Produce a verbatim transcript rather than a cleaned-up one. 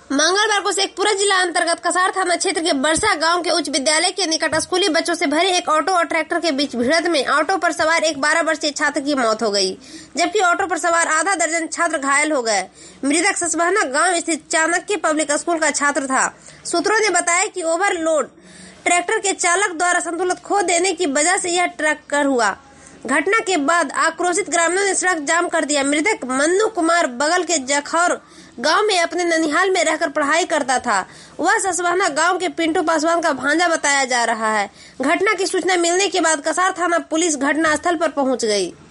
मंगलवार को शेखपुरा जिला अंतर्गत कसार थाना क्षेत्र के बरसा गांव के उच्च विद्यालय के निकट स्कूली बच्चों से भरे एक ऑटो और ट्रैक्टर के बीच भिड़ंत में ऑटो पर सवार एक बारह वर्षीय छात्र की मौत हो गई, जबकि ऑटो पर सवार आधा दर्जन छात्र घायल हो गए। मृतक ससबहना गांव स्थित चाणक्य पब्लिक स्कूल का छात्र था। सूत्रों ने बताया कि ओवरलोड ट्रैक्टर के चालक द्वारा संतुलन खो देने की वजह से यह टक्कर हुआ। घटना के बाद आक्रोशित ग्रामीणों ने सड़क जाम कर दिया। मृतक मन्नू कुमार बगल के जखौर गांव में अपने ननिहाल में रहकर पढ़ाई करता था। वह ससबहना गांव के पिंटू पासवान का भांजा बताया जा रहा है। घटना की सूचना मिलने के बाद कसार थाना पुलिस घटना स्थल पर पहुंच गई।